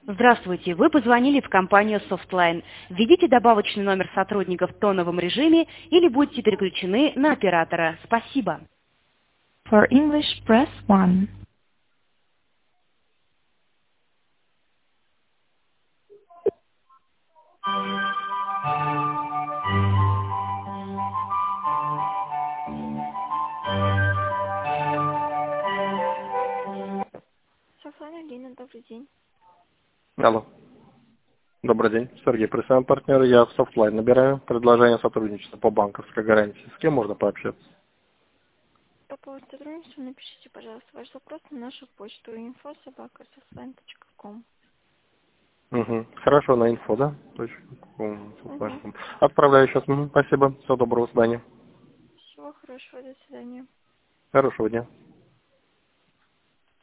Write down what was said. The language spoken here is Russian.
Здравствуйте, вы позвонили в компанию Softline. Введите добавочный номер сотрудника в тоновом режиме или будьте переключены на оператора. Спасибо. For English, press 1. Софлайн Алина, добрый день. Алло. Добрый день. Сергей, представляем партнер. Я в Softline набираю предложение сотрудничества по банковской гарантии. С кем можно пообщаться? По поводу сотрудничества напишите, пожалуйста, ваш запрос на нашу почту info@softline.com. Угу. Хорошо, на инфо, да? Угу. Отправляю сейчас. Спасибо. Всего доброго, до свидания. Всего хорошего, до свидания. Хорошего дня.